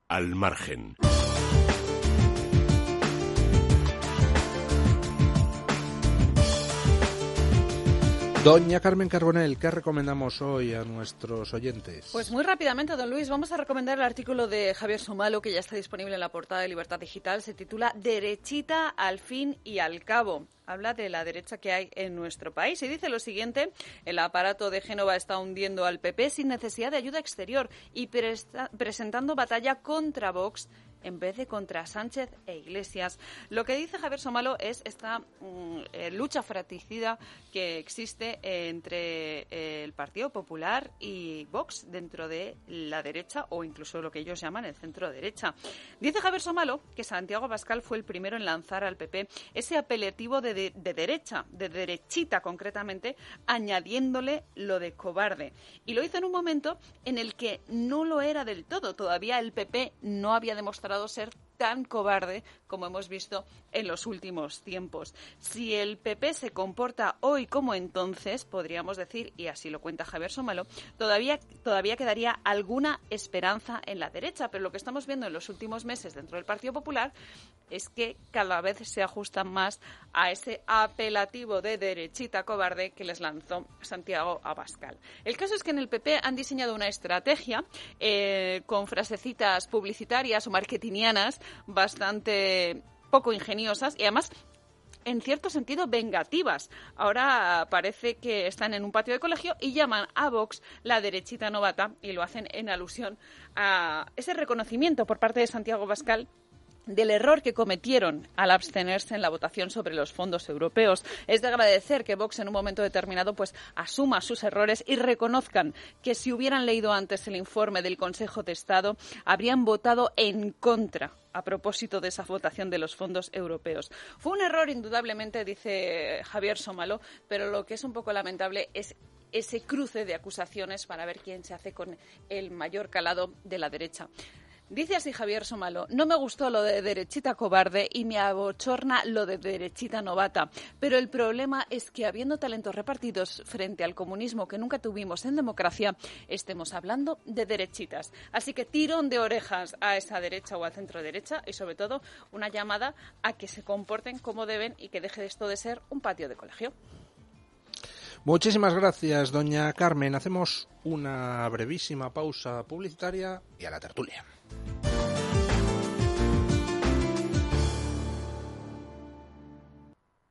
Al margen. Doña Carmen Carbonell, ¿qué recomendamos hoy a nuestros oyentes? Pues muy rápidamente, don Luis, vamos a recomendar el artículo de Javier Somalo, que ya está disponible en la portada de Libertad Digital. Se titula Derechita al fin y al cabo. Habla de la derecha que hay en nuestro país y dice lo siguiente: el aparato de Génova está hundiendo al PP sin necesidad de ayuda exterior y presentando batalla contra Vox en vez de contra Sánchez e Iglesias. Lo que dice Javier Somalo es esta lucha fratricida que existe entre el Partido Popular y Vox dentro de la derecha, o incluso lo que ellos llaman el centro-derecha. Dice Javier Somalo que Santiago Abascal fue el primero en lanzar al PP ese apelativo de derecha, de derechita concretamente, añadiéndole lo de cobarde. Y lo hizo en un momento en el que no lo era del todo. Todavía el PP no había demostrado ser tan cobarde como hemos visto en los últimos tiempos. Si el PP se comporta hoy como entonces, podríamos decir, y así lo cuenta Javier Somalo, todavía quedaría alguna esperanza en la derecha, pero lo que estamos viendo en los últimos meses dentro del Partido Popular es que cada vez se ajustan más a ese apelativo de derechita cobarde que les lanzó Santiago Abascal. El caso es que en el PP han diseñado una estrategia con frasecitas publicitarias o marketingianas bastante poco ingeniosas y además en cierto sentido vengativas. Ahora parece que están en un patio de colegio y llaman a Vox la derechita novata y lo hacen en alusión a ese reconocimiento por parte de Santiago Abascal del error que cometieron al abstenerse en la votación sobre los fondos europeos. Es de agradecer que Vox en un momento determinado pues asuma sus errores y reconozcan que si hubieran leído antes el informe del Consejo de Estado habrían votado en contra a propósito de esa votación de los fondos europeos. Fue un error indudablemente, dice Javier Somalo, pero lo que es un poco lamentable es ese cruce de acusaciones para ver quién se hace con el mayor calado de la derecha. Dice así Javier Somalo: no me gustó lo de derechita cobarde y me abochorna lo de derechita novata, pero el problema es que habiendo talentos repartidos frente al comunismo que nunca tuvimos en democracia, estemos hablando de derechitas. Así que tirón de orejas a esa derecha o al centro derecha y sobre todo una llamada a que se comporten como deben y que deje esto de ser un patio de colegio. Muchísimas gracias, doña Carmen. Hacemos una brevísima pausa publicitaria y a la tertulia.